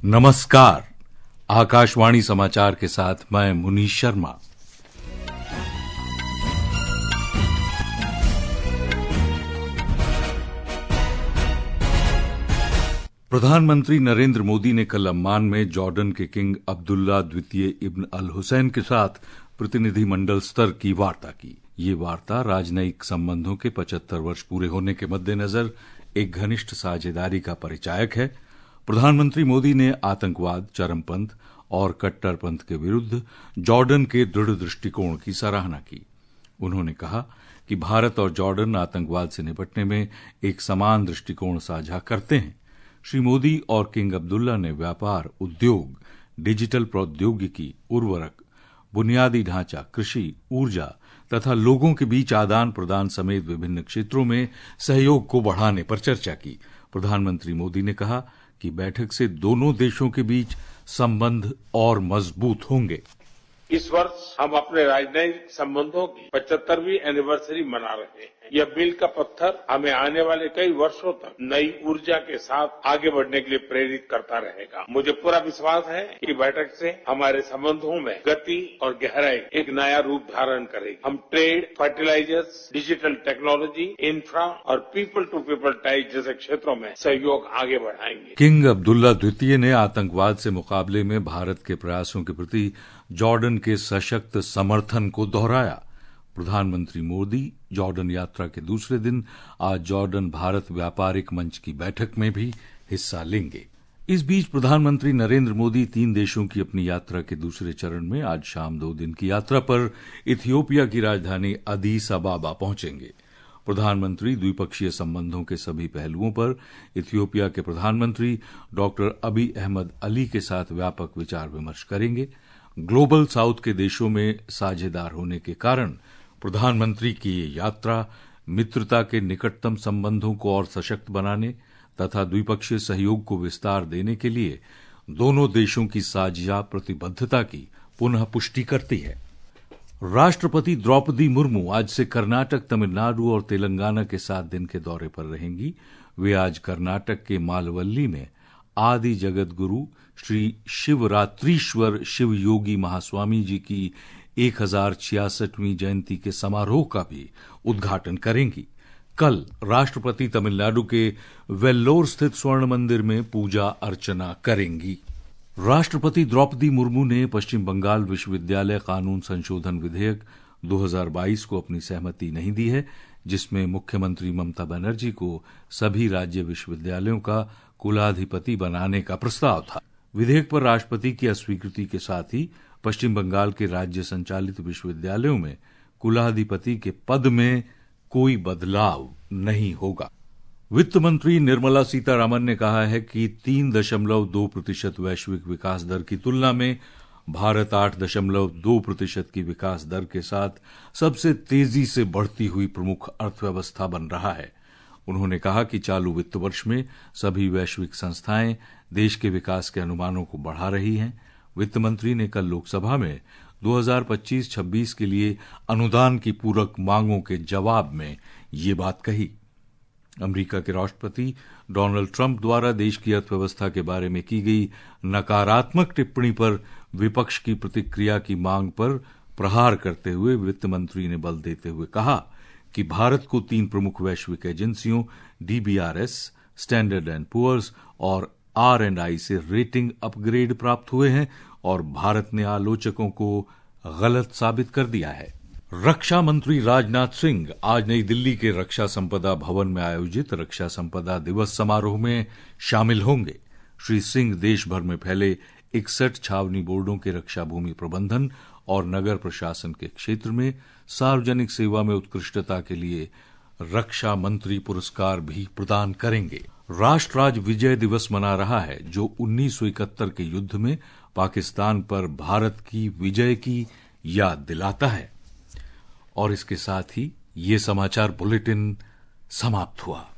नमस्कार। आकाशवाणी समाचार के साथ मैं मुनीश शर्मा। प्रधानमंत्री नरेंद्र मोदी ने कल अम्मान में जॉर्डन के किंग अब्दुल्ला द्वितीय इब्न अल हुसैन के साथ प्रतिनिधिमंडल स्तर की वार्ता की। ये वार्ता राजनयिक संबंधों के 75 वर्ष पूरे होने के मद्देनजर एक घनिष्ठ साझेदारी का परिचायक है। प्रधानमंत्री मोदी ने आतंकवाद, चरमपंथ और कट्टरपंथ के विरुद्ध जॉर्डन के दृढ़ दृष्टिकोण की सराहना की। उन्होंने कहा कि भारत और जॉर्डन आतंकवाद से निपटने में एक समान दृष्टिकोण साझा करते हैं। श्री मोदी और किंग अब्दुल्ला ने व्यापार, उद्योग, डिजिटल प्रौद्योगिकी, उर्वरक, बुनियादी ढांचा, कृषि, ऊर्जा तथा लोगों के बीच आदान प्रदान समेत विभिन्न क्षेत्रों में सहयोग को बढ़ाने पर चर्चा की। प्रधानमंत्री मोदी ने कहा कि बैठक से दोनों देशों के बीच संबंध और मजबूत होंगे। इस वर्ष हम अपने राजनयिक संबंधों की 75वीं एनिवर्सरी मना रहे हैं। यह मील का पत्थर हमें आने वाले कई वर्षों तक नई ऊर्जा के साथ आगे बढ़ने के लिए प्रेरित करता रहेगा। मुझे पूरा विश्वास है कि बैठक से हमारे संबंधों में गति और गहराई एक नया रूप धारण करेगी। हम trade, fertilisers, digital technology, infra और पीपल टू पीपल टाइज जैसे क्षेत्रों में सहयोग आगे बढ़ाएंगे। किंग अब्दुल्ला द्वितीय ने आतंकवाद से मुकाबले में भारत के प्रयासों के प्रति जॉर्डन के सशक्त समर्थन को दोहराया। प्रधानमंत्री मोदी जॉर्डन यात्रा के दूसरे दिन आज जॉर्डन भारत व्यापारिक मंच की बैठक में भी हिस्सा लेंगे। इस बीच प्रधानमंत्री नरेंद्र मोदी 3 देशों की अपनी यात्रा के दूसरे चरण में आज शाम 2 दिन की यात्रा पर इथियोपिया की राजधानी अदीस अबाबा पहुंचेंगे। प्रधानमंत्री द्विपक्षीय संबंधों के सभी पहलुओं पर इथियोपिया के प्रधानमंत्री डॉक्टर अबी अहमद अली के साथ व्यापक विचार विमर्श करेंगे। ग्लोबल साउथ के देशों में साझेदार होने के कारण प्रधानमंत्री की ये यात्रा मित्रता के निकटतम संबंधों को और सशक्त बनाने तथा द्विपक्षीय सहयोग को विस्तार देने के लिए दोनों देशों की साझा प्रतिबद्धता की पुनः पुष्टि करती है। राष्ट्रपति द्रौपदी मुर्मू आज से कर्नाटक, तमिलनाडु और तेलंगाना के 7 दिन के दौरे पर रहेंगी। वे आज कर्नाटक के मालवल्ली में आदि जगत गुरु श्री शिवरात्रीश्वर शिव योगी महास्वामी जी की 1066वीं जयंती के समारोह का भी उद्घाटन करेंगी। कल राष्ट्रपति तमिलनाडु के वेल्लोर स्थित स्वर्ण मंदिर में पूजा अर्चना करेंगी। राष्ट्रपति द्रौपदी मुर्मू ने पश्चिम बंगाल विश्वविद्यालय कानून संशोधन विधेयक 2022 को अपनी सहमति नहीं दी है, जिसमें मुख्यमंत्री ममता बनर्जी को सभी राज्य विश्वविद्यालयों का कुलाधिपति बनाने का प्रस्ताव था। विधेयक पर राष्ट्रपति की अस्वीकृति के साथ ही पश्चिम बंगाल के राज्य संचालित विश्वविद्यालयों में कुलाधिपति के पद में कोई बदलाव नहीं होगा। वित्त मंत्री निर्मला सीतारामन ने कहा है कि 3.2% वैश्विक विकास दर की तुलना में भारत 8.2% की विकास दर के साथ सबसे तेजी से बढ़ती हुई प्रमुख अर्थव्यवस्था बन रहा है। उन्होंने कहा कि चालू वित्त वर्ष में सभी वैश्विक संस्थाएं देश के विकास के अनुमानों को बढ़ा रही हैं। वित्त मंत्री ने कल लोकसभा में 2025-26 के लिए अनुदान की पूरक मांगों के जवाब में ये बात कही। अमेरिका के राष्ट्रपति डोनाल्ड ट्रंप द्वारा देश की अर्थव्यवस्था के बारे में की गई नकारात्मक टिप्पणी पर विपक्ष की प्रतिक्रिया की मांग पर प्रहार करते हुए वित्त मंत्री ने बल देते हुए कहा कि भारत को 3 प्रमुख वैश्विक एजेंसियों DBRS, स्टैंडर्ड एंड पुअर्स और R&I से रेटिंग अपग्रेड प्राप्त हुए हैं और भारत ने आलोचकों को गलत साबित कर दिया है। रक्षा मंत्री राजनाथ सिंह आज नई दिल्ली के रक्षा संपदा भवन में आयोजित रक्षा संपदा दिवस समारोह में शामिल होंगे। श्री सिंह देश भर में फैले 61 छावनी बोर्डों के रक्षा भूमि प्रबंधन और नगर प्रशासन के क्षेत्र में सार्वजनिक सेवा में उत्कृष्टता के लिए रक्षा मंत्री पुरस्कार भी प्रदान करेंगे। राष्ट्र आज विजय दिवस मना रहा है, जो 1971 के युद्ध में पाकिस्तान पर भारत की विजय की याद दिलाता है। और इसके साथ ही ये समाचार बुलेटिन समाप्त हुआ।